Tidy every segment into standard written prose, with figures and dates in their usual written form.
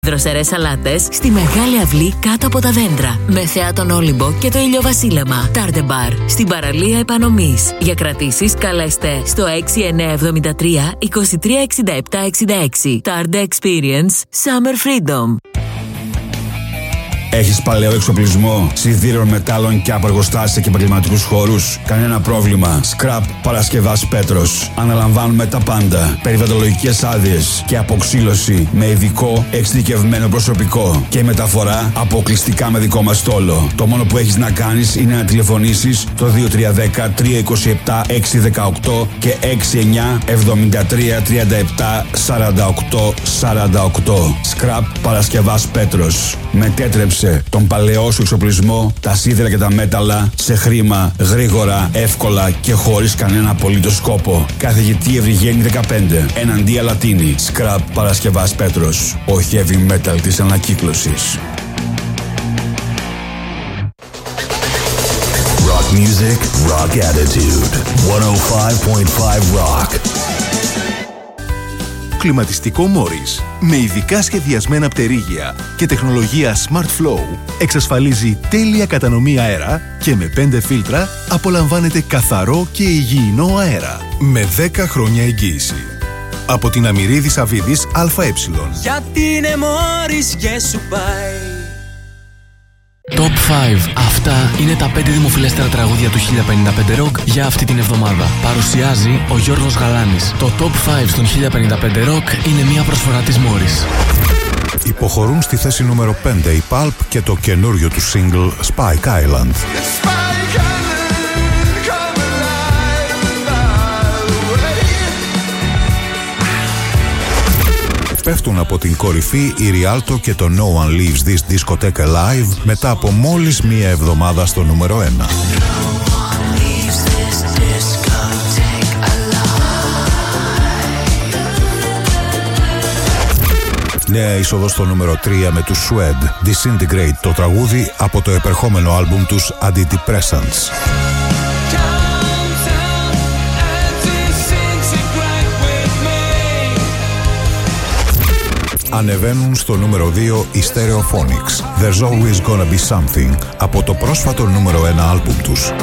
Δροσερές σαλάτες στη Μεγάλη Αυλή κάτω από τα δέντρα. Με θέα τον Όλυμπο και το ηλιοβασίλεμα. Τάρντε Μπαρ στην παραλία Επανομής. Για κρατήσεις καλέστε στο 6973 236766. Τάρντε Experience Summer Freedom. Έχεις παλαιό εξοπλισμό, σιδήρων, μετάλλων και από εργοστάσια και επαγγελματικούς χώρους? Κανένα πρόβλημα. Scrap Παρασκευάς Πέτρος. Αναλαμβάνουμε τα πάντα. Περιβαλλοντολογικές άδειες και αποξύλωση με ειδικό εξειδικευμένο προσωπικό. Και μεταφορά αποκλειστικά με δικό μας στόλο. Το μόνο που έχεις να κάνεις είναι να τηλεφωνήσεις το 2310 327 618 και 69 73 37 48 48. Scrap Παρασκευάς Πέτρος. Μετέτρεψε τον παλαιό σου εξοπλισμό, τα σίδερα και τα μέταλλα σε χρήμα, γρήγορα, εύκολα και χωρίς κανένα απολύτως σκόπο. Καθηγητή Ευρυγένη 15, εναντία Λατίνη. Scrap Παρασκευάς Πέτρος. Ο heavy metal της ανακύκλωσης. Rock music, rock attitude. 105.5 Rock. Κλιματιστικό Morris με ειδικά σχεδιασμένα πτερίγια και τεχνολογία Smart Flow εξασφαλίζει τέλεια κατανομή αέρα και με 5 φίλτρα απολαμβάνετε καθαρό και υγιεινό αέρα με 10 χρόνια εγγύηση. Από την Αμυρίδη Σαββίδης ΑΕ. Γιατί είναι Morris και σου πάει. Top 5. Αυτά είναι τα 5 δημοφιλέστερα τραγούδια του 1055 Rock για αυτή την εβδομάδα. Παρουσιάζει ο Γιώργος Γαλάνης. Το Top 5 στον 1055 Rock είναι μια προσφορά της Morris. Υποχωρούν στη θέση νούμερο 5 η Pulp και το καινούριο του single Spike Island. Πέφτουν από την κορυφή η Rialto και το No One Leaves This Discotheque Alive μετά από μόλις μία εβδομάδα στο νούμερο 1. Νέα είσοδο στο νούμερο 3 με τους Suede, Disintegrate, το τραγούδι από το επερχόμενο άλμπουμ τους Antidepressants. Ανεβαίνουν στο νούμερο 2 οι Stereophonics, There's Always Gonna Be Something, από το πρόσφατο νούμερο 1 άλμπουμ τους.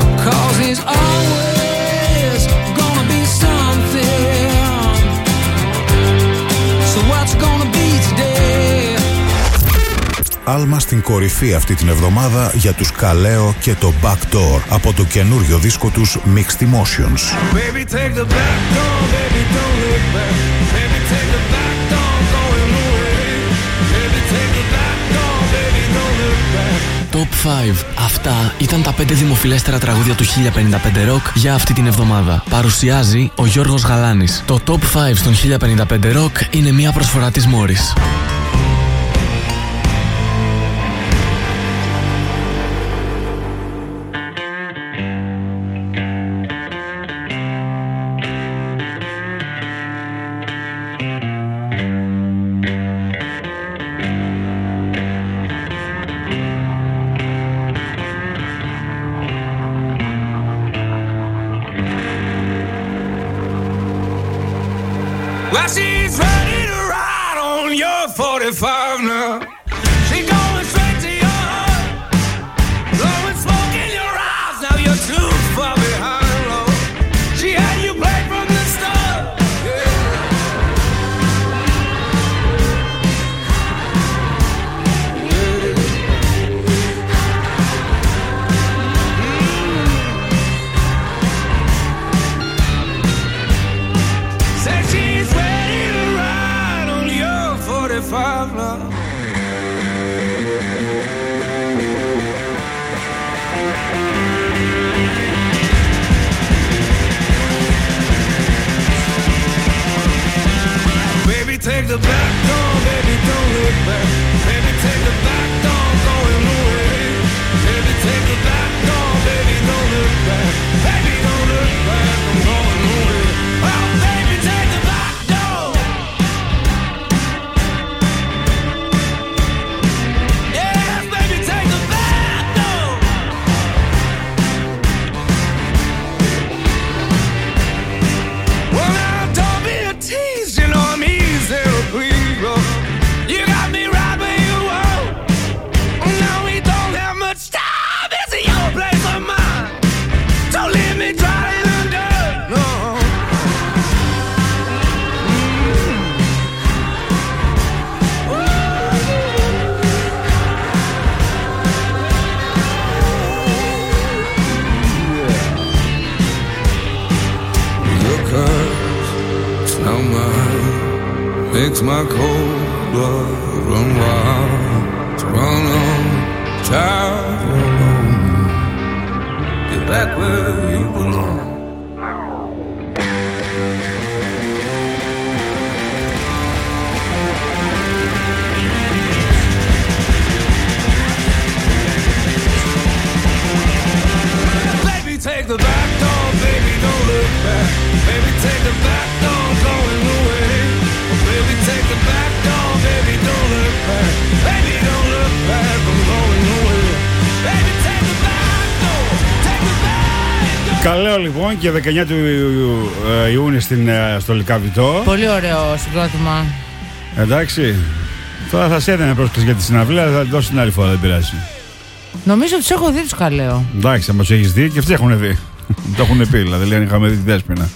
Άλμα στην κορυφή αυτή την εβδομάδα για τους Καλέο και το Backdoor από το καινούριο δίσκο τους Mixed Emotions. Baby, take the back door, baby, don't look back. Baby, take the back door, going away. Baby, take the back door, baby, don't look back. Top 5. Αυτά ήταν τα 5 δημοφιλέστερα τραγούδια του 1055 Rock για αυτή την εβδομάδα. Παρουσιάζει ο Γιώργος Γαλάνης. Το Top 5 στον 1055 Rock είναι μια προσφορά της Morris. Well, she's ready to ride on your 45 now. She's going straight to your heart, blowing smoke in your eyes. Now you're too far behind, Lord. She had you played from the start. Said she's ready to ride on your 45 now. Baby, take the back door, baby, don't look back. Baby, take the back door, going away. Baby, take the back door, baby, don't look back. Baby, don't look back, I'm going away. Oh, baby, take the back door. Yes, baby, take the back door. Well, now, don't be a tease, you know I'm easy to please, bro. makes my cold blood run wild. To run on, child alone. Get back where you belong. Baby, take the back door, baby, don't look back. Baby, take the back door, going away. Baby, take the back door, baby, don't look back. Baby, don't look back, I'm going away. Baby, take the back door, take the back door. Καλό λοιπόν και 19 του Ιούνιου στο Λυκαβητό. Πολύ ωραίο συγκρότημα. Εντάξει. Τώρα θα σε έδαινε πρόσκληση για τη συναυλία, θα την δώσω την άλλη φορά, δεν πειράζει. Νομίζω ότι τους έχω δει τους Καλέο. Εντάξει, άμα τους έχεις δει και αυτοί έχουν δει. Το έχουν πει, δηλαδή λένε είχαμε δει τη Δέσποινα.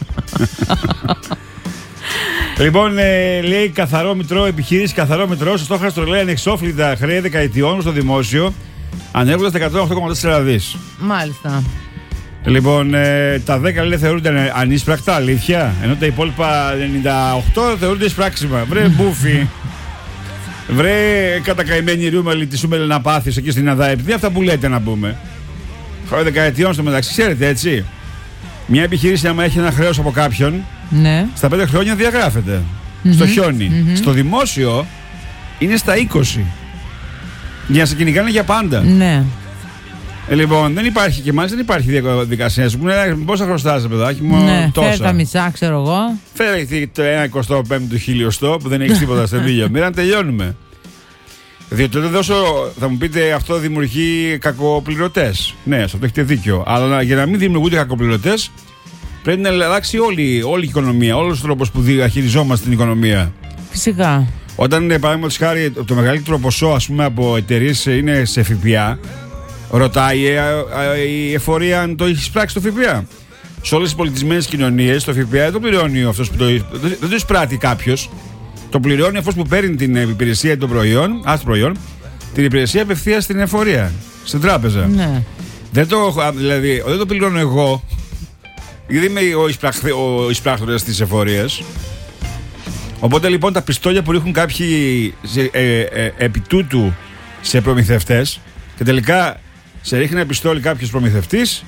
Λοιπόν, λέει καθαρό μητρό, επιχείρηση καθαρό μητρό. Στο στόχαστρο λέει ανεξόφλητα χρέη δεκαετιών στο δημόσιο, ανέβοντας τα 108,4 δις. Μάλιστα. Λοιπόν, τα 10 λέει θεωρούνται ανίσπρακτα, αλήθεια. Ενώ τα υπόλοιπα 98 θεωρούνται εισπράξιμα. Βρε μπούφι. Βρε κατακαημένη ρούμελη τη Σούμελ να πάθεις εκεί στην ΑΔΑΕΠ. Τι αυτά που λέτε να πούμε. Χρέη δεκαετιών στο μεταξύ, ξέρετε έτσι. Μια επιχείρηση, άμα έχει ένα χρέος από κάποιον, Ναι. στα 5 χρόνια διαγράφεται. Στο χιόνι. Στο δημόσιο είναι στα 20. Για να σε κυνηγάνε για πάντα. Ναι. Λοιπόν, δεν υπάρχει και μάλιστα δεν υπάρχει διαδικασία. Σου πούνε πόσα χρωστάς, παιδάκι μου, Ναι, τόσα. φέρε τα μισά, ξέρω εγώ. Φέρε το 1/25 χιλιοστό που δεν έχει τίποτα στο δίλιο. Μοίρα να τελειώνουμε. Διότι θα μου πείτε αυτό δημιουργεί κακοπληρωτές. Ναι, σε αυτό έχετε δίκιο. Αλλά για να μην δημιουργούνται κακοπληρωτές, πρέπει να αλλάξει όλη η οικονομία, όλος ο τρόπος που διαχειριζόμαστε την οικονομία. Φυσικά. Όταν, παραδείγματος χάρη, το μεγαλύτερο ποσό ας πούμε, από εταιρείες είναι σε ΦΠΑ, ρωτάει η εφορία αν το έχει πράξει το ΦΠΑ. Σε όλες τις πολιτισμένες κοινωνίες το ΦΠΑ δεν το πληρώνει αυτός που δεν το εισπράττει κάποιος. Το πληρώνει αυτός που παίρνει την υπηρεσία των προϊόν, την υπηρεσία απευθείας στην εφορία, στην τράπεζα. Ναι. Δεν το πληρώνω εγώ, γιατί είμαι ο εισπράκτορας της εφορίας. Οπότε λοιπόν τα πιστόλια που ρίχνουν κάποιοι επί τούτου σε προμηθευτές και τελικά σε ρίχνει ένα πιστόλι κάποιος προμηθευτής,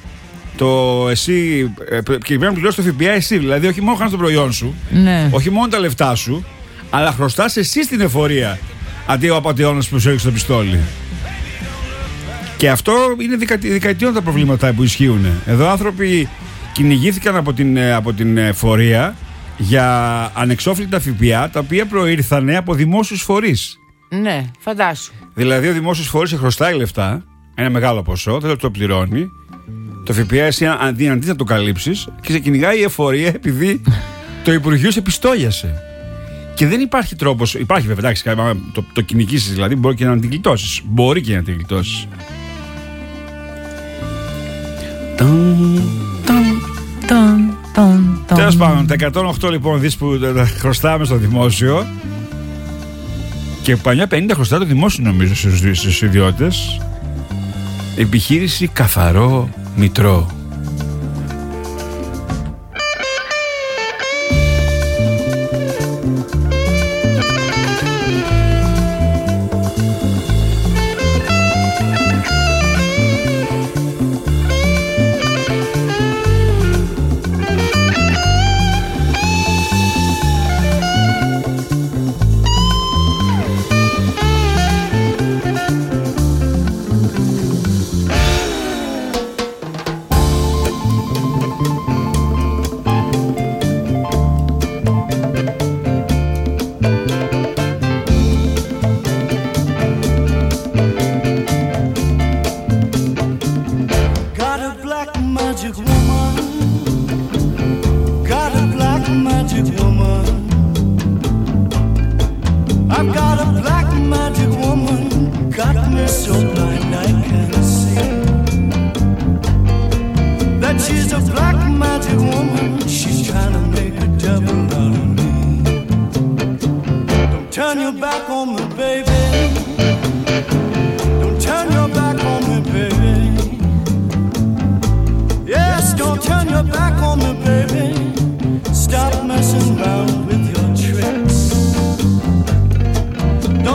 εσύ και πρέπει να πληρώσεις το ΦΠΑ εσύ. Δηλαδή όχι μόνο χάνεις το προϊόν σου, Ναι. όχι μόνο τα λεφτά σου, αλλά χρωστάς εσύ στην εφορία αντί ο απατεώνας που σου έριξε το πιστόλι. Και αυτό είναι δεκαετιών τα προβλήματα που ισχύουν. Εδώ άνθρωποι κυνηγήθηκαν από την εφορία για ανεξόφλητα ΦΠΑ, τα οποία προήρθανε από δημόσιους φορείς. Ναι, φαντάσου. Δηλαδή ο δημόσιος φορείς χρωστάει λεφτά, ένα μεγάλο ποσό, δεν το πληρώνει. Το ΦΠΑ εσύ αντί να το καλύψεις και σε κυνηγάει η εφορία επειδή το Υπουργείο σε πιστόλιασε. Και δεν υπάρχει τρόπος, υπάρχει βέβαια, εντάξει, το κυνηγήσεις δηλαδή, μπορεί και να την γλιτώσεις. Μπορεί και να την γλιτώσεις. Τέλος πάντων, τα 108 λοιπόν δις που χρωστάμε στο δημόσιο και πανιά 50 χρωστά το δημόσιο νομίζω στους ιδιώτες. Επιχείρηση καθαρό μητρό.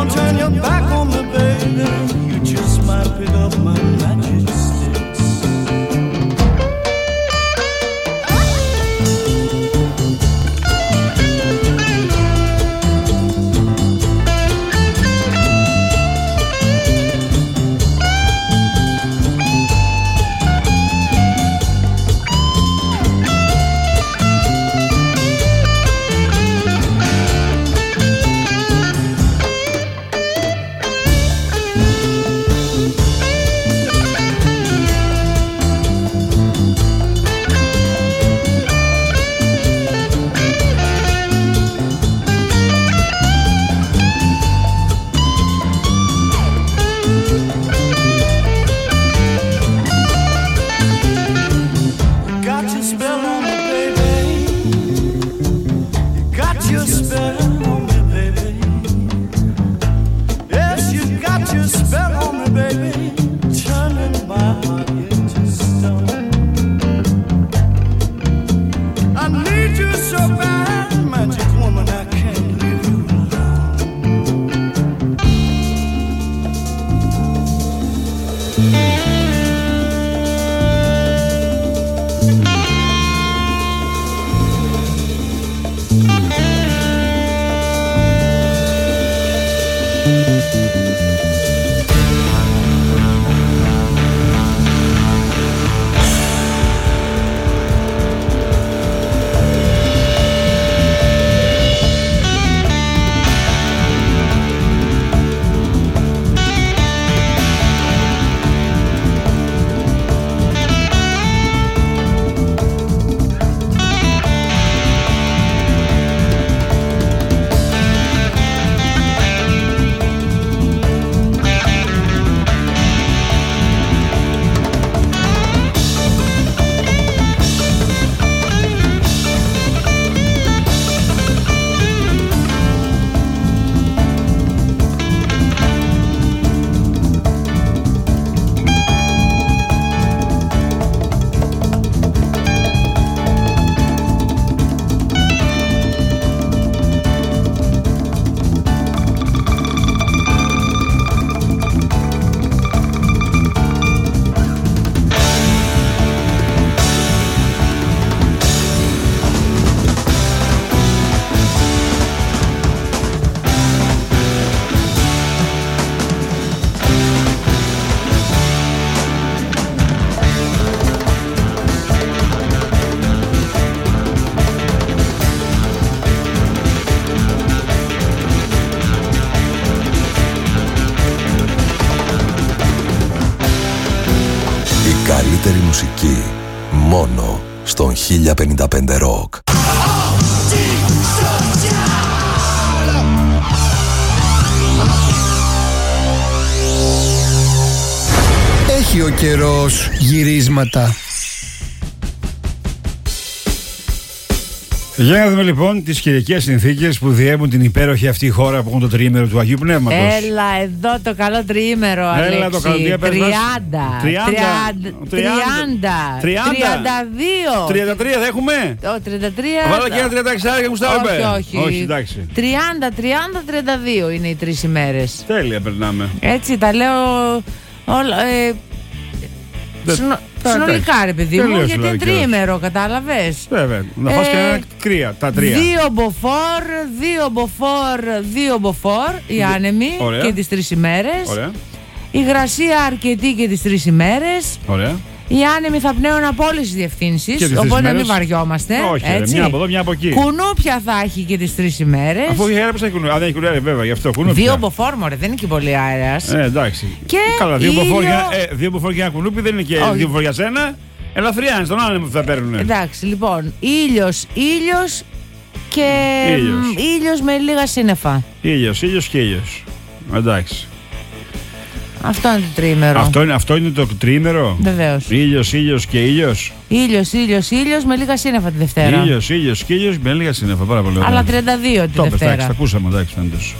turn your back on me, baby, you just might pick up my magic sticks. Καλύτερη μουσική μόνο στον 1055 Rock. Έχει ο καιρός γυρίσματα. Για να δούμε λοιπόν τις καιρικές συνθήκες που διέμουν την υπέροχη αυτή χώρα που έχουν το τριήμερο του Αγίου Πνεύματος. Έλα εδώ το καλό τριήμερο, Αλέξη. Έλα το καλό τριήμερο. 30, 32. 33 θα έχουμε. 33. Βάλα και ένα 36 και Γουστάβο. Όχι, εντάξει. 30, 32 είναι οι 3 ημέρες. Τέλεια περνάμε. Έτσι τα λέω όλα. Συνολικά ρε παιδί μου, γιατί είναι τριήμερο, κατάλαβες. Βέβαια, να φας και ένα κρύα, τα τρία. 2 μποφόρ, οι άνεμοι και τις 3 ημέρες. Ωραία. Η υγρασία αρκετή και τις 3 ημέρες. Ωραία. Οι άνεμοι θα πνέουν από όλες τις διευθύνσεις, οπότε να μην βαριόμαστε. Όχι, έτσι. Μια από εδώ, μια από εκεί. Κουνούπια θα έχει και τις 3 ημέρες. Αφού η αέρα έχει κουνούπια. Αν δεν έχει κουνούπια, βέβαια, γι' αυτό κουνούπια. 2 μποφόρ, μωρέ, δεν είναι και πολύ αέρας. Εντάξει. Και καλά, 2 μποφόρ για ένα κουνούπι δεν είναι και 2 μποφόρ για σένα. Ελαφριά, στον άνεμο που θα παίρνουν. Εντάξει, λοιπόν, ήλιος και ήλιος με λίγα σύννεφα. Ήλιος και ήλιος. Εντάξει. Αυτό είναι το τριήμερο. Αυτό είναι το τριήμερο. Βεβαίως. Ήλιος και ήλιος. Ήλιος με λίγα σύννεφα τη Δευτέρα. Ήλιος και ήλιος με λίγα σύννεφα. Πάρα πολύ ωραία. Αλλά 32 τη Δευτέρα. Εντάξει, τα ακούσαμε, εντάξει, φαίνεται.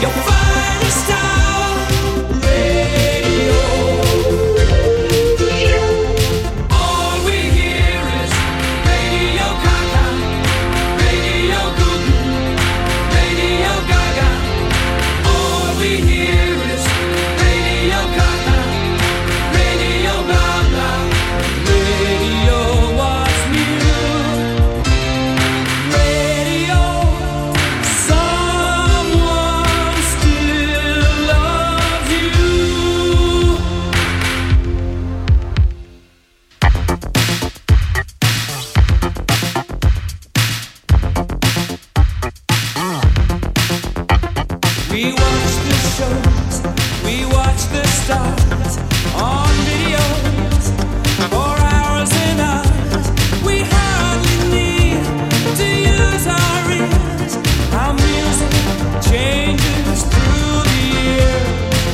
your finest hour. Radio. All we hear is Radio Gaga, Radio Goo Goo, Radio Gaga. All we hear is Radio Gaga, Radio blah blah. Radio what's new. Radio, someone still loves you. We watch the shows, we watch the stars on videos for hours and hours. We hardly need to use our ears. Our music changes through the year.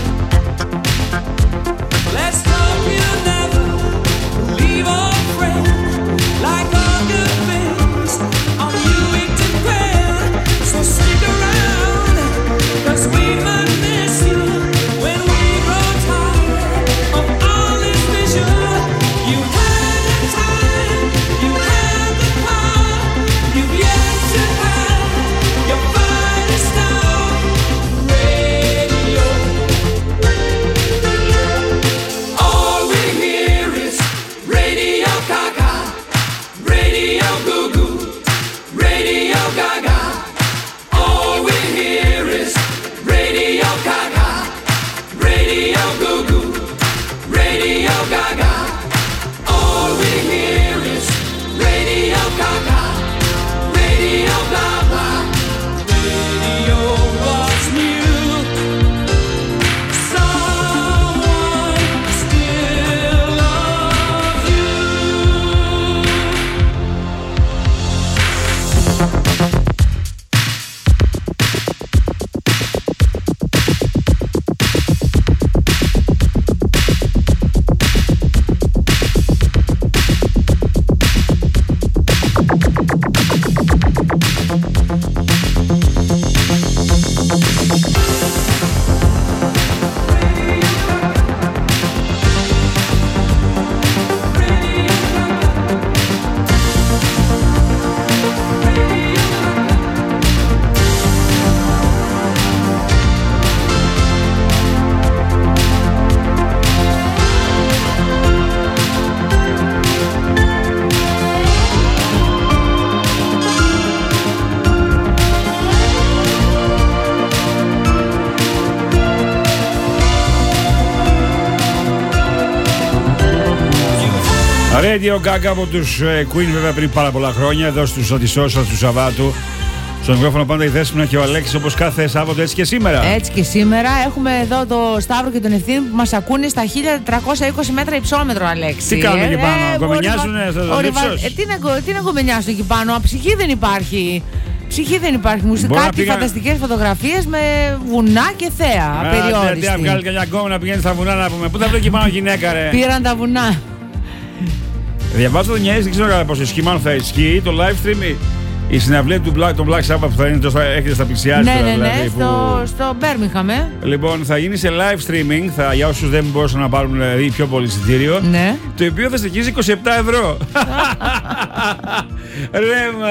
Let's hope you never leave our friend. Like all good things, on you it depends. So stick around, 'cause we might miss you when we grow tired of all this vision. You had the time, you had the power, you've yet to have your finest hour. Radio. All we hear is Radio Gaga, Radio Goo Goo, Radio Gaga. All we hear is Radio Gaga, Radio Goo Goo, Radio Gaga. All we hear is Radio Gaga, Radio blah blah. Radio what's new. Someone still loves you. Radio Gaga από τους Queen, βέβαια πριν πάρα πολλά χρόνια, εδώ στους Αντισώσας του Σαββάτου. Στο μικρόφωνο πάντα η Δέσποινα και ο Αλέξης, όπως κάθε Σάββατο, έτσι και σήμερα. Έτσι και σήμερα έχουμε εδώ το Σταύρο και τον Ευθύμη που μας ακούνε στα 1320 μέτρα υψόμετρο, Αλέξη. Τι κάνουν εκεί πάνω, κομμενιάζουνε στο ύψος? Τι να κομμενιάσουν εκεί πάνω, ψυχή δεν υπάρχει. Ψυχή δεν υπάρχει. Κάτι φανταστικές φωτογραφίες με βουνά και θέα. Απεριόριστη. Τι να βγάλει κανένα γκόμενα να πηγαίνει στα βουνά να πούμε. Πού θα βρει εκεί πάνω γυναίκα, ρε? Πήραν τα βουνά. Διαβάζω το νιάζει, δεν ξέρω κατά πόσο ισχύει. Μάλλον θα ισχύει το live stream. Η συναυλία του Black Sabbath που θα είναι έχετε στα πλησιάζει. Ναι, δηλαδή, στο Birmingham. Λοιπόν, θα γίνει σε live streaming. Για όσους δεν μπορούσαν να πάρουν δηλαδή, πιο πολύ εισιτήριο. Ναι. Το οποίο θα στοιχίζει 27 ευρώ. Ρε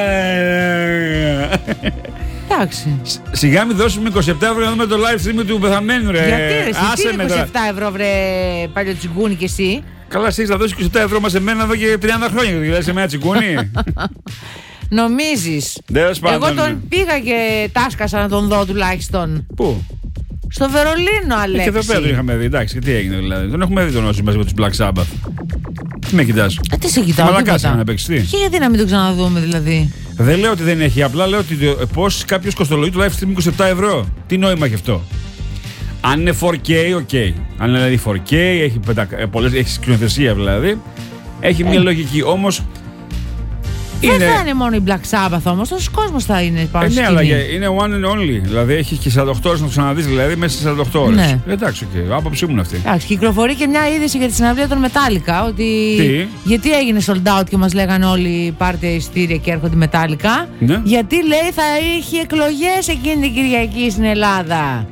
εντάξει. Σιγά μην δώσουμε 27 ευρώ να δούμε το live stream του πεθαμένου, ρε. Γιατί ρε, εσύ είναι 27 ευρώ, βρε παλιοτσιγκούνι κι εσύ. Καλά, εσύ θα δώσεις 27 ευρώ μας εμένα εδώ και 30 χρόνια. Δηλαδή σε μένα τσιγκούνι. Νομίζεις? Εγώ τον πήγα και τάσκασα να τον δω τουλάχιστον. Πού? Στο Βερολίνο, Αλέξη. Και εδώ πέρα τον είχαμε δει, εντάξει, και τι έγινε δηλαδή. Τον έχουμε δει τον Όσοι μαζί με τους Black Sabbath. Τι με κοιτάς? Τι σε κοιτάω? Μαλακάς να παίξεις, τι? Και γιατί να μην το ξαναδούμε δηλαδή? Δεν λέω ότι δεν έχει, απλά λέω ότι πώς κάποιος κοστολογεί το live stream 27 ευρώ. Τι νόημα έχει αυτό? Αν είναι 4K, ok. Αν είναι δηλαδή 4K, έχει σκηνοθεσία δηλαδή, έχει μια λογική. Όμως Δεν θα είναι μόνο η Black Sabbath όμως, τόσος κόσμος θα είναι πάνω στη Ναι, σκηνή. αλλά είναι one and only. Δηλαδή έχει και 48 ώρες να το ξαναδείς, δηλαδή μέσα σε 48 ώρες. Ναι. Εντάξει, okay. Άποψή μου είναι αυτή. Εντάξει, κυκλοφορεί και μια είδηση για τη συναυλία των Metallica. Ότι Τι? γιατί έγινε sold out και μας λέγανε όλοι πάρτε εισιτήρια και έρχονται οι Metallica. Ναι. Γιατί λέει θα έχει εκλογές εκείνη την Κυριακή στην Ελλάδα.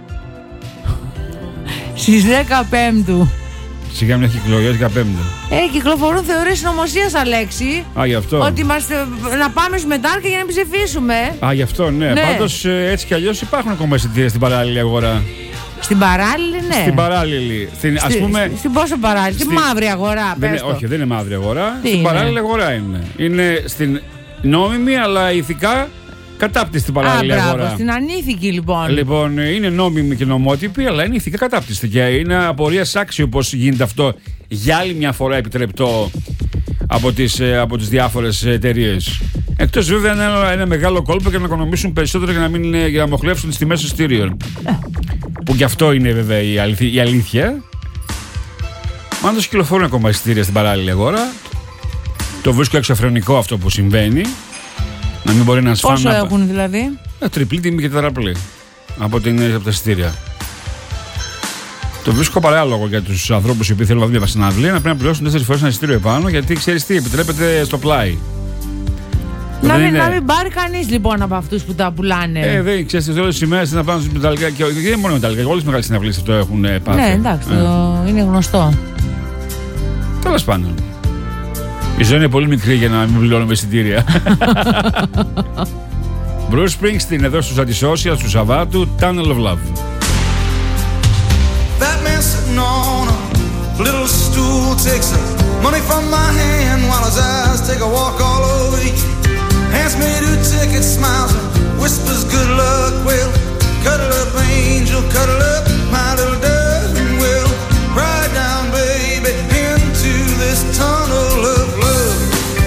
Στις 15. Σιγά μην έχει εκλογές 15. Κυκλοφορούν θεωρίες συνωμοσίας, Αλέξη. Α, γι' αυτό. Ότι να πάμε στους Metallica για να ψηφίσουμε. Α, γι' αυτό, ναι. Ναι. Πάντως έτσι κι αλλιώς υπάρχουν ακόμα εισιτήρια στην παράλληλη αγορά. Στην παράλληλη, ναι. Στην παράλληλη. Ας πούμε. Στην πόσο παράλληλη, στη μαύρη αγορά, Δεν πες είναι, το. όχι, δεν είναι μαύρη αγορά. Τι στην είναι? παράλληλη αγορά είναι. Είναι στην νόμιμη αλλά ηθικά κατάπτυστη παράλληλη μπράβο, αγορά. στην ανήθικη λοιπόν. Λοιπόν, είναι νόμιμη και νομότυπη, αλλά είναι ηθικά κατάπτυστη. Και είναι απορίας άξιο πώς γίνεται αυτό για άλλη μια φορά επιτρεπτό από τις διάφορες εταιρείες. Εκτός βέβαια ένα μεγάλο κόλπο για να οικονομήσουν περισσότερο για να μοχλεύσουν τις τιμές εισιτήριων. Που και αυτό είναι βέβαια η αλήθεια. Πάντως κυκλοφορούν ακόμα εισιτήρια στην παράλληλη αγορά. Το βρίσκω εξωφρενικό αυτό που συμβαίνει. Να μην μπορεί να σφάνουν. Πόσο έχουν δηλαδή? Τριπλή τιμή και τετραπλή από τα εισιτήρια. Το βρίσκω παράλογο για τους ανθρώπους οι οποίοι θέλουν να δουν μια συναυλία να πρέπει να πληρώσουν 4 φορές ένα εισιτήριο επάνω, γιατί ξέρεις τι, επιτρέπεται στο πλάι. Να μην πάρει κανείς λοιπόν από αυτούς που τα πουλάνε. Δεν ξέρεις, όλες τις ημέρες να πάνε στους Metallica και δεν είναι μόνο Metallica, όλες τις μεγάλες συναυλίες αυτό έχουν πάθει. Ναι, εντάξει, είναι γνωστό. Τέλος πάντων. Η ζωή είναι πολύ μικρή για να μην πληρώνουμε εισιτήρια. Bruce Springsteen εδώ στους Antisocials του Σαββάτου, Tunnel of Love. That man sitting on a little stool takes the money from my hand while his eyes take a walk all over you. Hands me 2 tickets, smiles and whispers good luck. Well, cuddle up, angel, cuddle up, my little dove, and we'll ride down, baby, into this tunnel of love.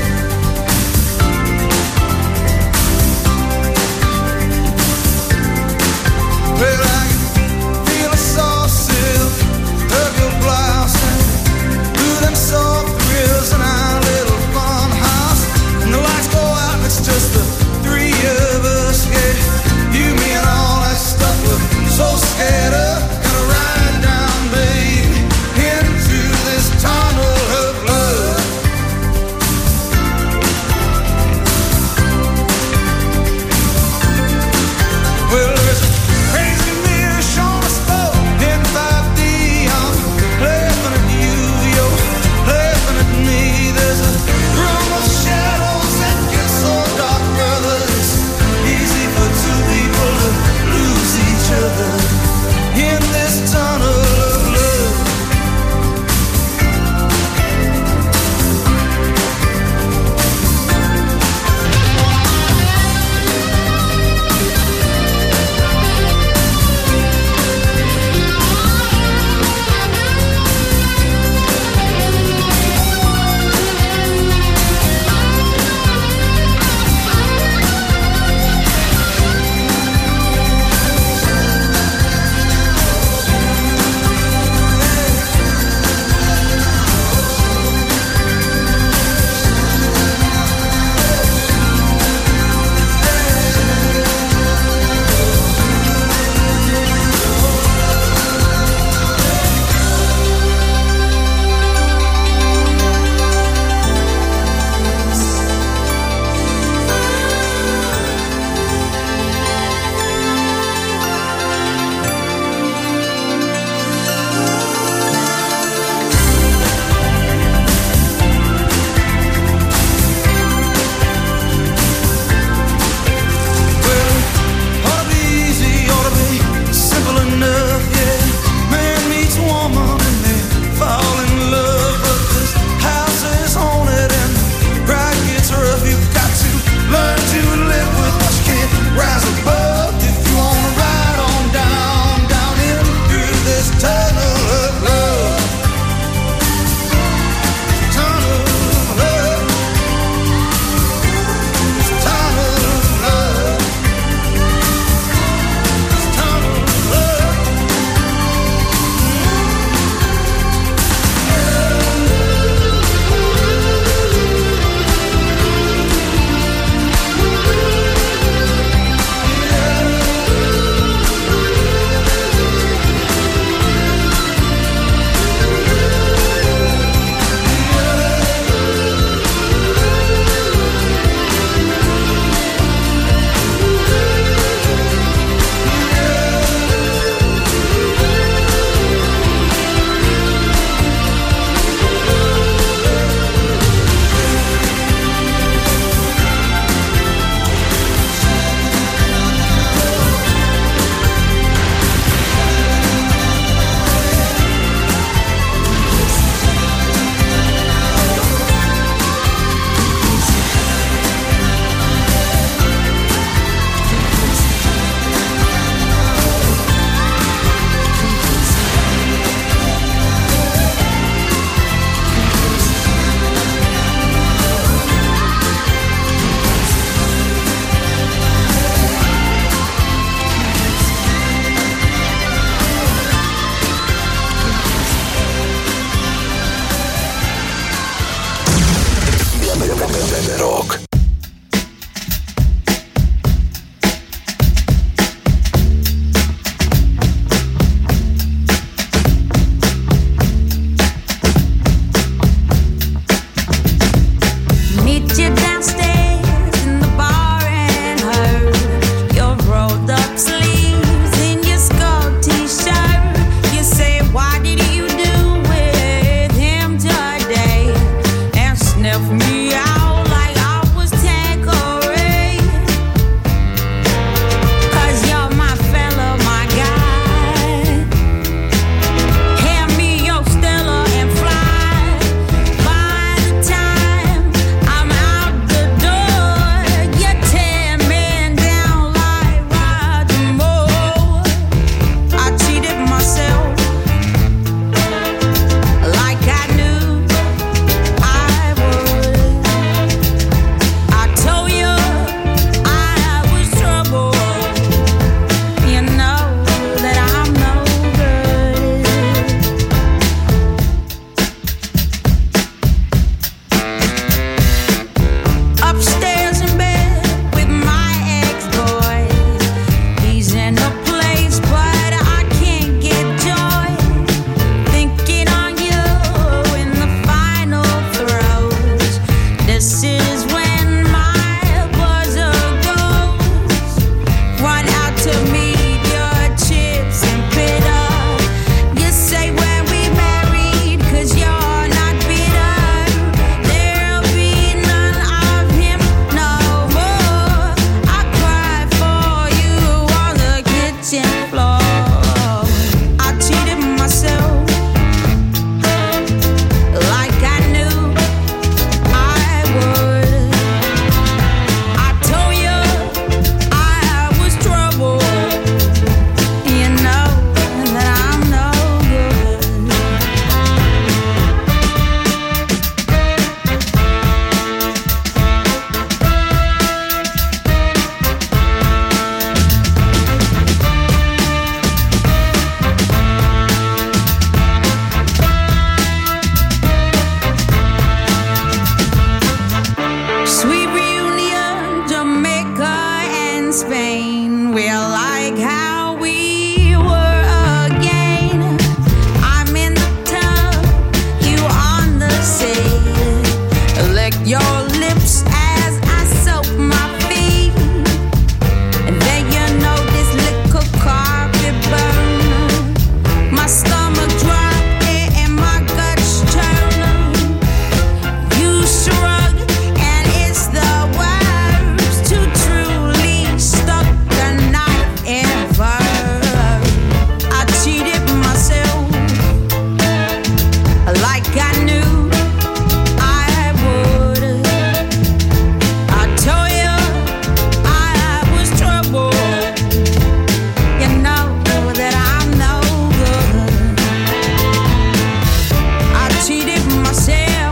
Well, I can feel the soft silk of your blouse and through them soft grills in our little fun house. And the lights go out and it's just the 3 of us, yeah, you, me, and all floor. I cheated myself like I knew I would. I told you I was trouble. You know that I'm no good. Sweet reunion, Jamaica and Spain. We're like how we were again. I'm in the tub, you on the sea. Lick your lips as I soak my feet. And then you know this little carpet burn. My stomach drop and my guts churn. You shrug and it's the worst to truly stuck the knife ever. I cheated myself like I knew I would. I told you I was trouble. You know that I'm no good. I cheated myself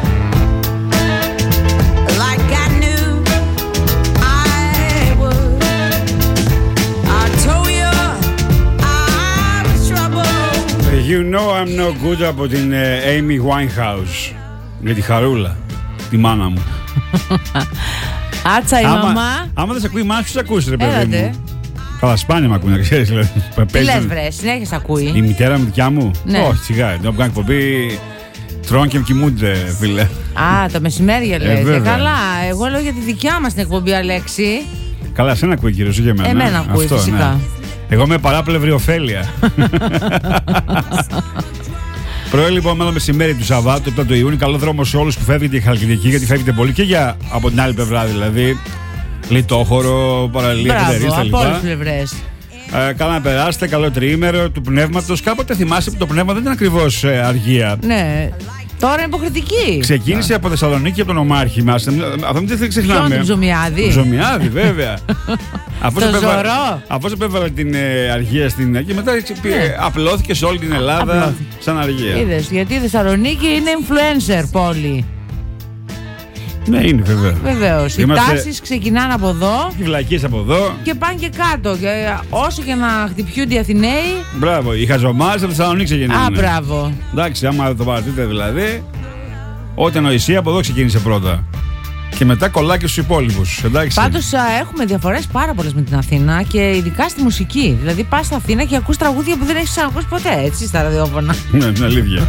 like I knew I would. I told you I was trouble. You know I'm no good από την Amy Winehouse. Για τη Χαρούλα, τη μάνα μου. Άτσα η μαμά. Άμα δεν σε ακούει η μάνα σου, σε ακούσει ρε παιδί Έλατε. μου. Καλά σπάνια με ακούει να ξέρεις. Δηλαδή. Τι λες βρε, συνέχεια σ' ακούει. Η μητέρα μου δικιά μου. Ναι. Όχι σιγά, δεν μου κάνει εκπομπή. Τρώνε και κοιμούνται φίλε. Α, τα μεσημέρια λες. βέβαια. Καλά, εγώ λέω για τη δικιά μας την εκπομπή, Αλέξη. Καλά, σένα ακούει κύριος, όχι για μένα. Εμένα ακούει, Αυτό, φυσικά. ναι. Εγώ είμαι παράπλευρη ωφέλεια. Πρωί λοιπόν, μέλλον μεσημέρι του Σαββάτου, 7 του Ιούνιου. Καλό δρόμο σε όλους που φεύγετε για Χαλκιδική, γιατί φεύγετε πολύ και για από την άλλη πλευρά δηλαδή. Λιτόχωρο, παραλία, Κιντερής, τα Μπράβο, από όλες λοιπά. τις πλευρές. Καλά να περάσετε, καλό τριήμερο του πνεύματος. Κάποτε θυμάσαι που το πνεύμα δεν ήταν ακριβώς αργία. Ναι, τώρα είναι υποχρεωτική. Ξεκίνησε από Θεσσαλονίκη από τον Ομάρχη μας. Αυτό μην δεν ξεχνάμε. Ποιον, τον Ψωμιάδη? Τον Ψωμιάδη, βέβαια. Το Ζωρό. Αφού επέβαλε την αργία στην. Και μετά απλώθηκε σε όλη την Ελλάδα Απλώθηκε. σαν αργία. Είδες, γιατί η Θεσσαλονίκη είναι influencer πόλη. Ναι, είναι βέβαια. Βεβαίως. Είμαστε- Οι τάσεις ξεκινάνε από εδώ Οι βλακίες από εδώ. και πάνε και κάτω. Και όσο και να χτυπιούνται οι Αθηναίοι. Μπράβο, οι χαζομάρες από Θεσσαλονίκη ξεκινάνε. Α, μπράβο. Εντάξει, άμα το παρατηρείτε δηλαδή, ό,τι ανοησία από εδώ ξεκίνησε πρώτα. Και μετά κολλάει και στους υπόλοιπους. Εντάξει. Πάντως έχουμε διαφορές πάρα πολλές με την Αθήνα και ειδικά στη μουσική. Δηλαδή πας στην Αθήνα και ακούς τραγούδια που δεν έχεις ακούσει ποτέ, έτσι, στα ραδιόφωνα. Ναι, είναι αλήθεια.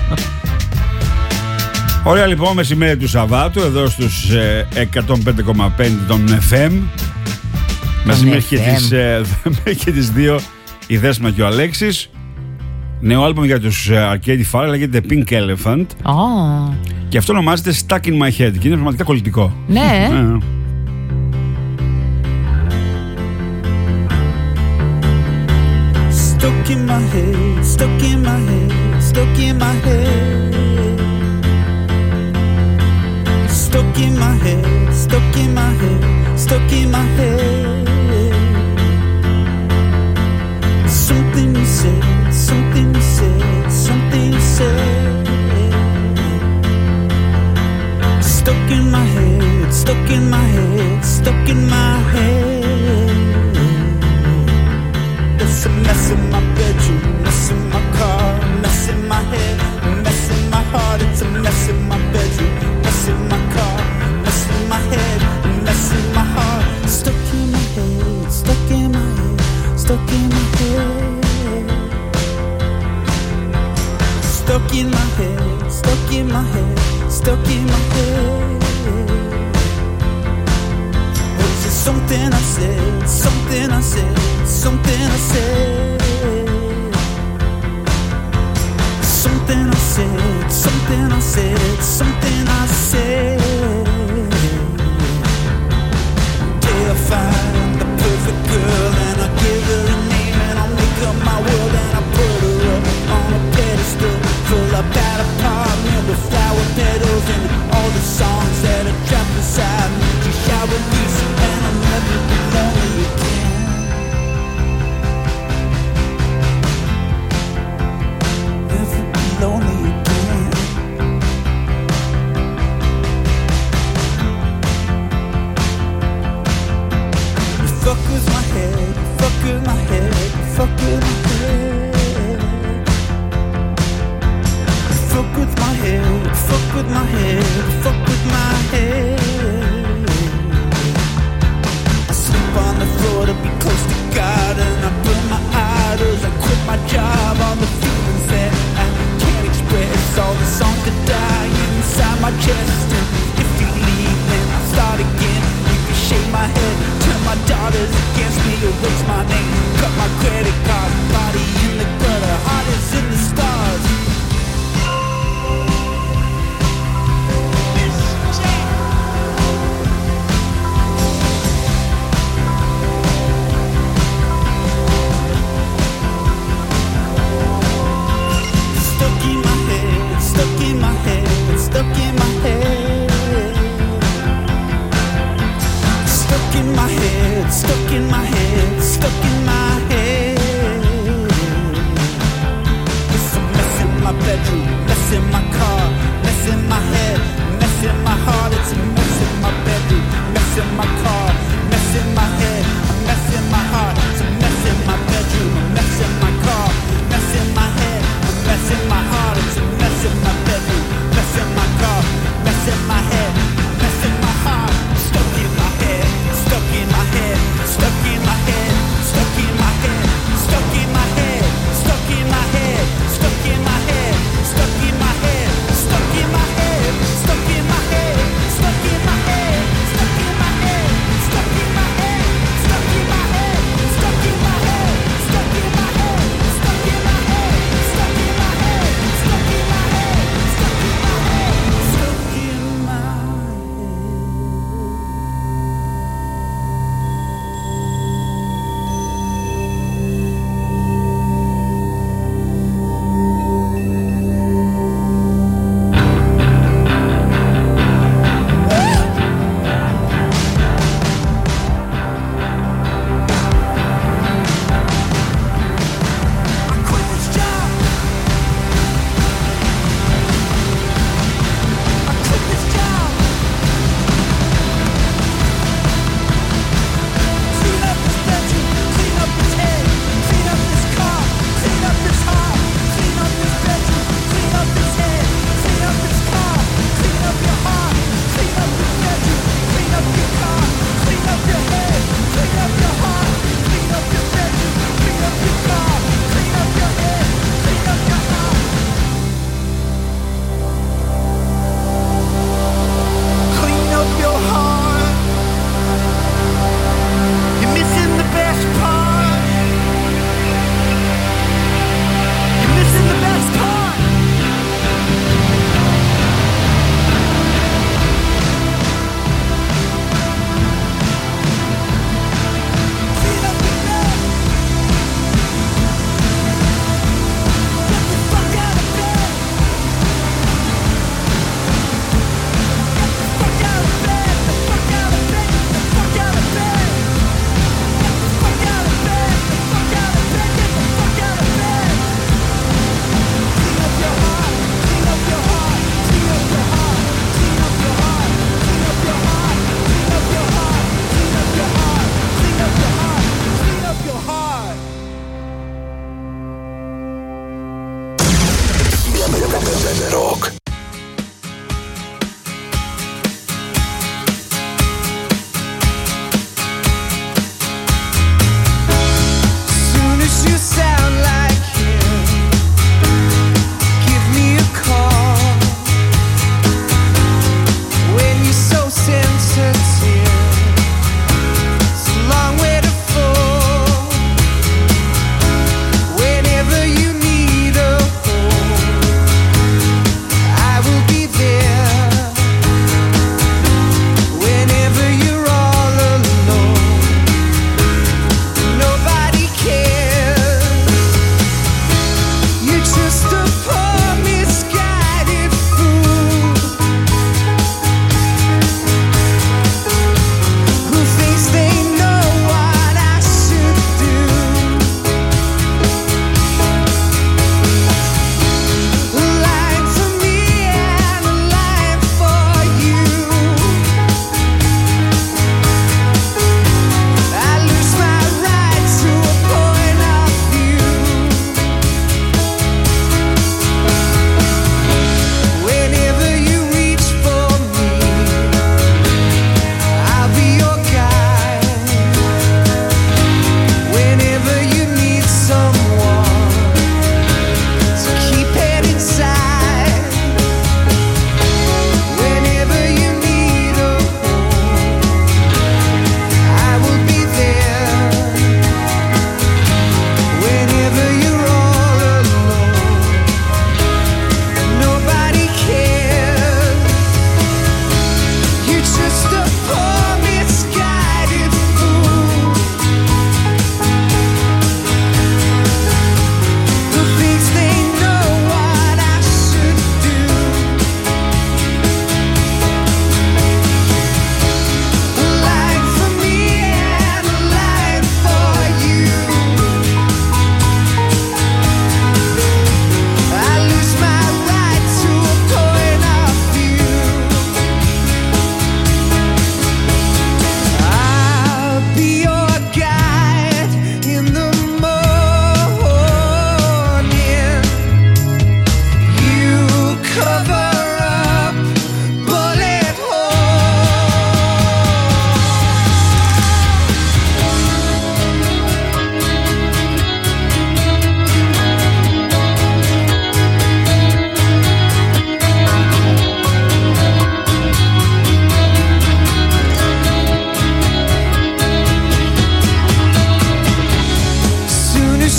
Ωραία λοιπόν, μεσημέρι του Σαββάτου, εδώ στους 105,5 των FM. Μαζί μέχρι και τις 2 η Δέσμα και ο Αλέξης. Νέο άλμπομ για τους Arcade Fire, λέγεται Pink Elephant. Oh. Και αυτό ονομάζεται Stuck in My Head και είναι πραγματικά κολλητικό. Ναι. Stuck in my head, stuck in my head, stuck in my head. Stuck in my head, stuck in my head, stuck in my head. Something you said, something you said, something you said. Stuck in my head, stuck in my head, stuck in my head. It's a mess in my bedroom, mess in my car, mess in my head, mess in my heart. It's a mess in my bedroom, mess in my car, mess in my head, mess in my heart. Stuck in my head, stuck in my head, stuck in my head. Stuck in my head, stuck in my head, stuck in my head. Was it something I said, something I said, something I said? Something I said, something I said, something I said. Till I find the perfect girl and I give her a name and I'll make her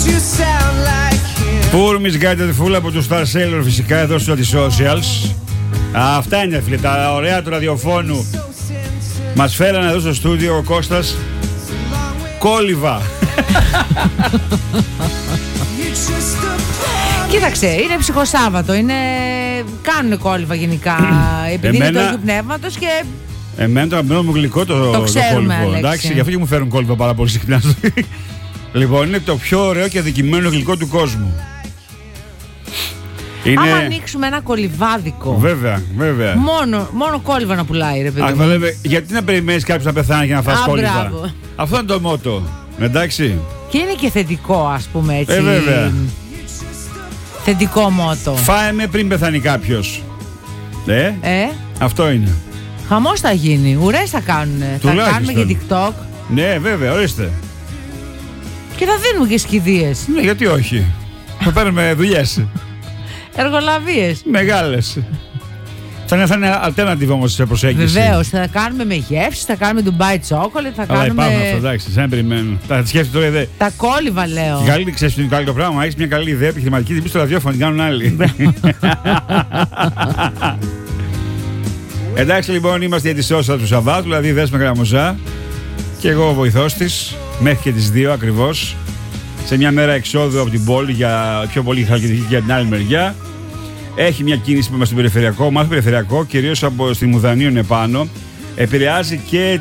Poor Misguided Fool από τους Star Sailor φυσικά εδώ στο Antisocials. Αυτά είναι φίλε, τα ωραία του ραδιοφώνου. Μας φέρανε εδώ στο στούντιο ο Κώστας κόλυβα. Κοίταξε, είναι ψυχοσάββατο, κάνουν κόλυβα γενικά, επειδή είναι το Αγίου Πνεύματος και... Εμένα το αγαπημένο μου γλυκό το ξέρουμε, κόλυβο. Εντάξει, γι' αυτό και μου φέρουν κόλυβα πάρα πολύ συχνά. Λοιπόν, είναι το πιο ωραίο και αδικημένο γλυκό του κόσμου. Αν ανοίξουμε ένα κολυβάδικο. Βέβαια. Μόνο κόλυβα να πουλάει, ρε παιδί. Γιατί να περιμένεις κάποιος να πεθάνει για να φας κόλυβα. Μπράβο. Αυτό είναι το μότο. Εντάξει. Και είναι και θετικό, ας πούμε έτσι. Βέβαια. Θετικό μότο. Φάε με πριν πεθάνει κάποιος. Αυτό είναι. Χαμός θα γίνει. Ουρές θα κάνουνε. Θα κάνουμε και TikTok. Ναι, βέβαια, ορίστε. Και θα δίνουμε και σκηδίες. Ναι, γιατί όχι. Θα παίρνουμε δουλειές. Εργολαβίες. Μεγάλες. Θα είναι alternative όμως σε προσέγγιση. Βεβαίως, θα κάνουμε με γεύσεις, θα κάνουμε Dubai Chocolate, θα κάνουμε... Υπάρχουν αυτό, εντάξει, σαν περιμένω. Θα σκέφτεται τώρα ιδέα. Τα κόλυβα, λέω. Καλή, ξέρεις τι είναι το καλύτερο πράγμα. Έχεις μια καλή ιδέα επιχειρηματική, την πεις στο ραδιόφωνο, την κάνουν άλλοι. Εντάξει, λοιπόν, είμαστε για τη σώσα του Σαββάτου, δηλαδή Δέσποινα Γραμμοζά και εγώ ο βοηθός της, μέχρι και τις 2 ακριβώς. Σε μια μέρα εξόδου από την πόλη, για πιο πολύ Χαλκιδική και για την άλλη μεριά. Έχει μια κίνηση που είμαστε στο περιφερειακό, μάλλον περιφερειακό, κυρίως από στη Μουδανίων επάνω. Επηρεάζει και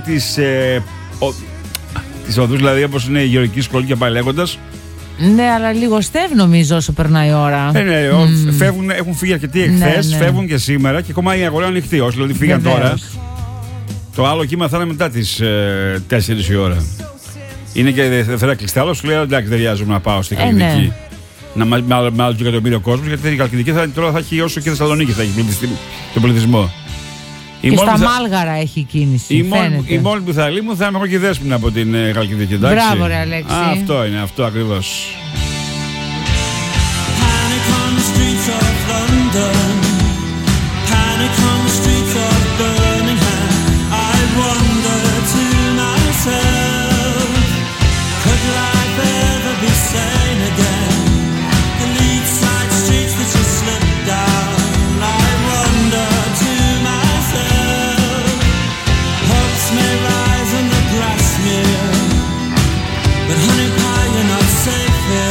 τις οδούς, δηλαδή όπως είναι η Γεωργική Σχολή και πάει λέγοντας. Ναι, αλλά λιγοστεύει νομίζω όσο περνάει η ώρα. Φεύγουν, έχουν φύγει αρκετοί εχθές, φεύγουν και σήμερα και ακόμα η αγορά ανοιχτή. Όσοι δηλαδή φύγαν τώρα, το άλλο κύμα θα είναι μετά τις 4 η ώρα. Είναι και Δευτέρα κλειστά, άλλο σου λέει εντάξει, δεν βιάζομαι να πάω στην Χαλκιδική. Με άλλο και εκατομμύριο κόσμο, γιατί η Χαλκιδική τώρα θα έχει όσο και η Θεσσαλονίκη θα έχει τον πληθυσμό. Και στα Μάλγαρα έχει κίνηση. Η μόνη που θα λείπουν θα είμαι εγώ και η Δέσποινα από την Χαλκιδική. Εντάξει. Μπράβο, ρε Αλέξη. Αυτό είναι, αυτό ακριβώς. But honey pie, you're not safe here.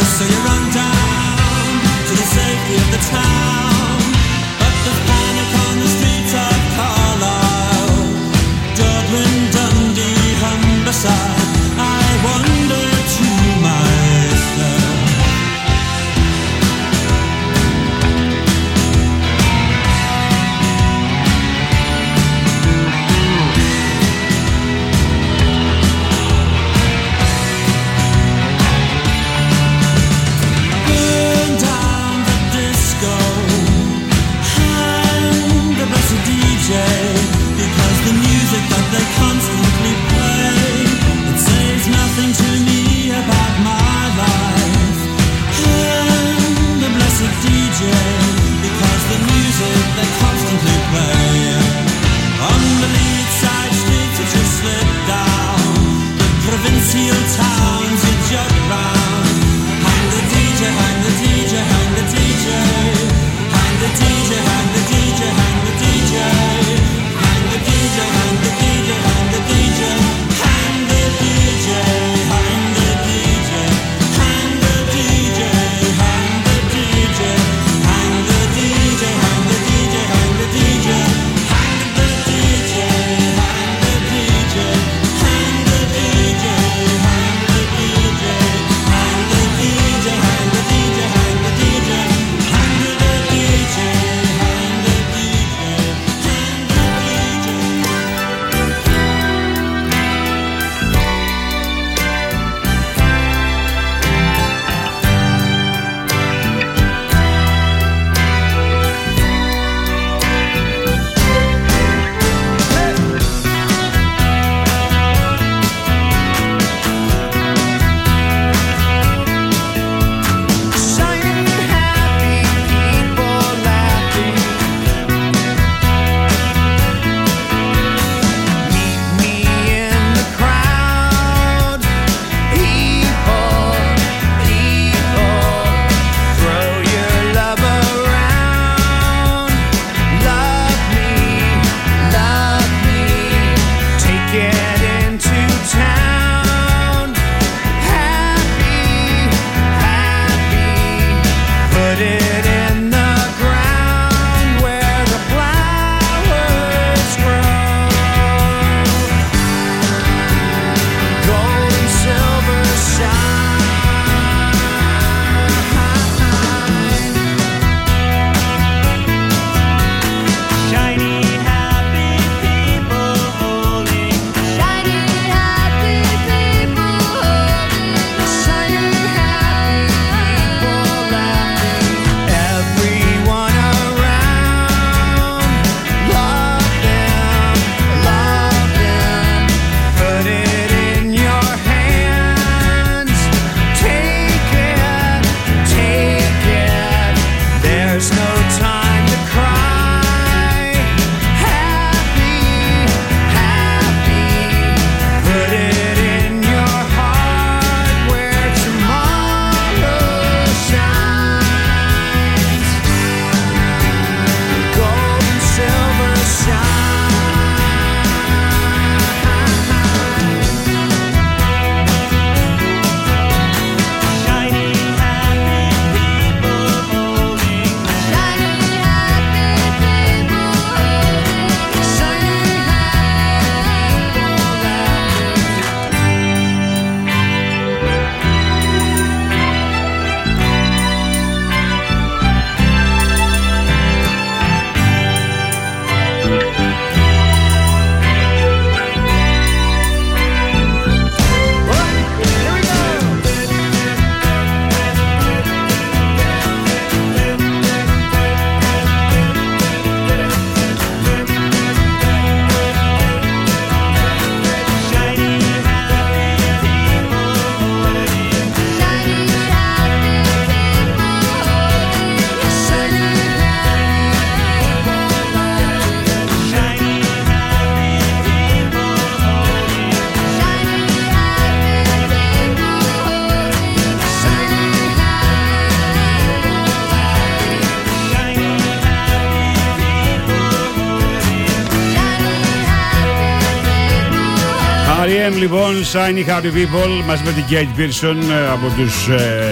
R.E.M. λοιπόν, Shiny Happy People, μαζί με την Kate Pearson από τους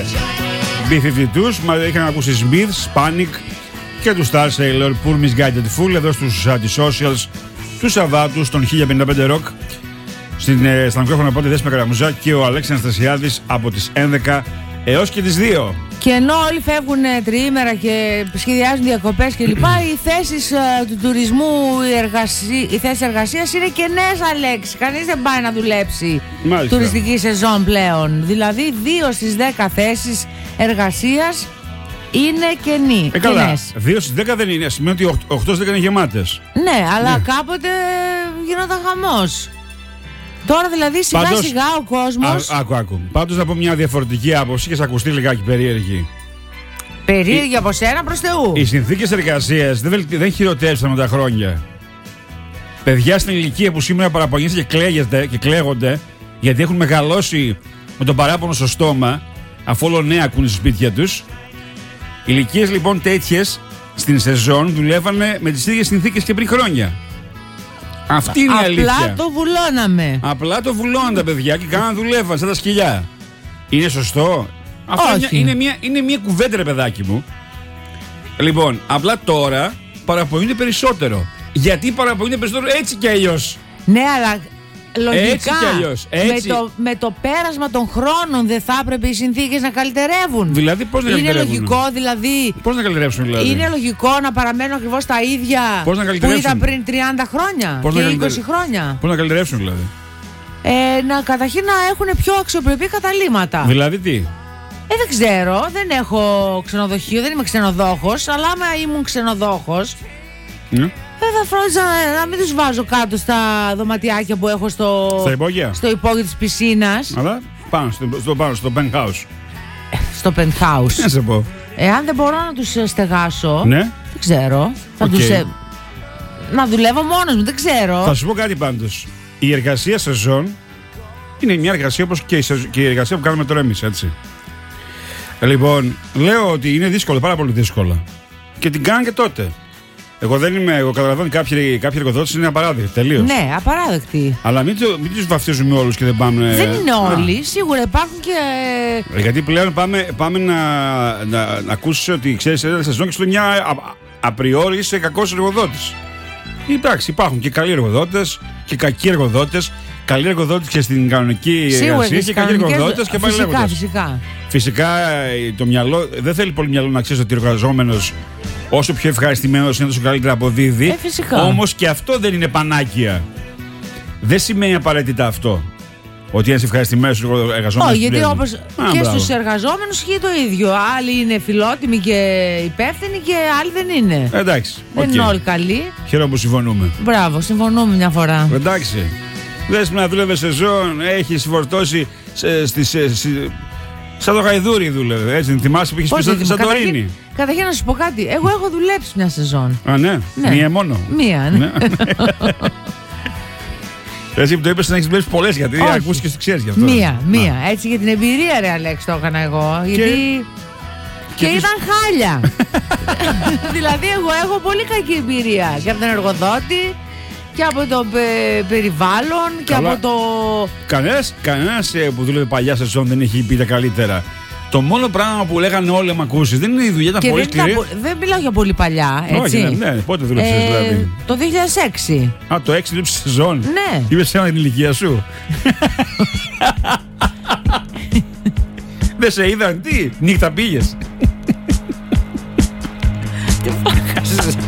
B-52s. Είχαν ακούσει Smiths, Panic και του Star Sailor, Poor Misguided Fool, εδώ στους Antisocials του Σαββάτου, στον 1055 Rock. Στα μικρόφωνα από τη Δέσποινα Καραμουζά και ο Αλέξης Αναστασιάδης από τις 11 έως και τις 2. Και ενώ όλοι φεύγουν τριήμερα και σχεδιάζουν διακοπές κλπ, οι θέσεις του τουρισμού, οι θέσεις εργασίας είναι κενές, Αλέξη. Κανείς δεν πάει να δουλέψει τουριστική σεζόν πλέον. Δηλαδή 2 στις 10 θέσεις εργασίας είναι κενή. Καλά, 2 στις 10 δεν είναι, σημαίνει ότι 8 στις 10 είναι γεμάτες. Ναι, αλλά κάποτε γινόταν χαμός. Τώρα δηλαδή σιγά σιγά ο κόσμος. Άκου. Πάντως να πω μια διαφορετική άποψη και σε ακουστεί λιγάκι περίεργη. Περίεργη από σένα προς Θεού. Οι συνθήκες εργασίας δεν χειροτέρευσαν με τα χρόνια. Παιδιά στην ηλικία που σήμερα παραπονιέστε και κλαίγονται γιατί έχουν μεγαλώσει με τον παράπονο στο στόμα, αφού όλο νέα ακούνε στα σπίτια τους. Ηλικίες λοιπόν τέτοιες στην σεζόν δουλεύανε με τις ίδιες συνθήκες και πριν χρόνια. Αυτή είναι η αλήθεια. Απλά το βουλώναμε. Απλά το βουλώναν τα παιδιά και κάναν δουλεύαν σαν τα σκυλιά. Είναι σωστό? Όχι. Είναι μια κουβέντα, ρε παιδάκι μου. Λοιπόν, απλά τώρα παραπονιούνται περισσότερο. Γιατί παραπονιούνται περισσότερο έτσι κι αλλιώς? Ναι, αλλά λογικά έτσι κι αλλιώς. Με το πέρασμα των χρόνων δεν θα έπρεπε οι συνθήκες να καλυτερεύουν? Δηλαδή πώς να καλυτερεύουν? Είναι λογικό δηλαδή? Πώς να καλυτερεύσουν δηλαδή? Είναι λογικό να παραμένουν ακριβώς τα ίδια που ήταν πριν 30 χρόνια και 20 χρόνια? Πώς να καλυτερεύσουν δηλαδή? Καταρχήν να έχουν πιο αξιοπρεπή καταλύματα. Δηλαδή τι? Δεν ξέρω, δεν έχω ξενοδοχείο, δεν είμαι ξενοδόχος, αλλά άμα ήμουν ξενοδόχος θα φρόντιζα να μην τους βάζω κάτω στα δωματιάκια που έχω στο υπόγειο της πισίνας. Αλλά πάνω στο penthouse. Στο penthouse. Να σε πω. Εάν δεν μπορώ να τους στεγάσω, ναι. Δεν ξέρω. Θα τους, να δουλεύω μόνος μου, δεν ξέρω. Θα σου πω κάτι πάντως. Η εργασία σεζόν είναι μια εργασία όπως και η εργασία που κάνουμε τώρα εμείς, έτσι. Λοιπόν, λέω ότι είναι δύσκολο, πάρα πολύ δύσκολο. Και την κάναν και τότε. Εγώ καταλαβαίνω κάποιοι εργοδότες είναι απαράδεκτοι, τελείως. Ναι, απαράδεκτοι. Αλλά μην τους βαφτίζουμε όλους και δεν πάμε. Δεν είναι όλοι, σίγουρα υπάρχουν και. Γιατί πλέον πάμε να ακούσεις ότι ξέρεις ένα σεζόν και στο μια απριόρι είσαι κακός εργοδότης. Εντάξει, υπάρχουν και καλοί εργοδότες και κακοί εργοδότες. Καλοί εργοδότες και στην κανονική εργασία και κακοί εργοδότες και πάλι λέγοντας. Φυσικά το μυαλό δεν θέλει πολύ μυαλό να ξέρει ότι ο εργαζόμενος όσο πιο ευχαριστημένος είναι τόσο καλύτερα αποδίδει. Όμως και αυτό δεν είναι πανάκια. Δεν σημαίνει απαραίτητα αυτό. Ότι είναι ευχαριστημένος ο εργαζόμενος. Όχι, γιατί όπως και στους εργαζόμενους ισχύει το ίδιο. Άλλοι είναι φιλότιμοι και υπεύθυνοι και άλλοι δεν είναι. Εντάξει. Δεν είναι όλοι καλοί. Χαίρομαι που συμφωνούμε. Μπράβο, συμφωνούμε μια φορά. Εντάξει. Δες να δούλευε σεζόν, έχει φορτώσει σαν το γαϊδούρι δούλευε. Έτσι, θυμάσαι που είχε πει σαν το Ρήνι. Καταρχήν να σου πω κάτι. Εγώ έχω δουλέψει μια σεζόν. Α, ναι. Μία μόνο. Μία, ναι. Εσύ που το είπες να έχεις δουλέψει πολλές, γιατί ακούσεις και το ξέρεις γι' αυτό. Μία. Έτσι για την εμπειρία, ρε Αλέξη, το έκανα εγώ. Γιατί. Και ήταν χάλια. Δηλαδή, εγώ έχω πολύ κακή εμπειρία και από τον εργοδότη και από το περιβάλλον και από το. Κανένας που δούλευε παλιά σεζόν δεν έχει πει τα καλύτερα. Το μόνο πράγμα που λέγανε όλοι, άμα ακούσεις, δεν είναι η δουλειά, ήταν πολύ σκληρή. Δεν μιλάω για πολύ παλιά, έτσι. Όχι, ναι. Πότε δούλεψες δηλαδή? Το 2006. Α, το 6 δούλεψες σεζόν. Ναι. Είπες σε την ηλικία σου. Δεν σε είδαν, τι, νύχτα πήγες.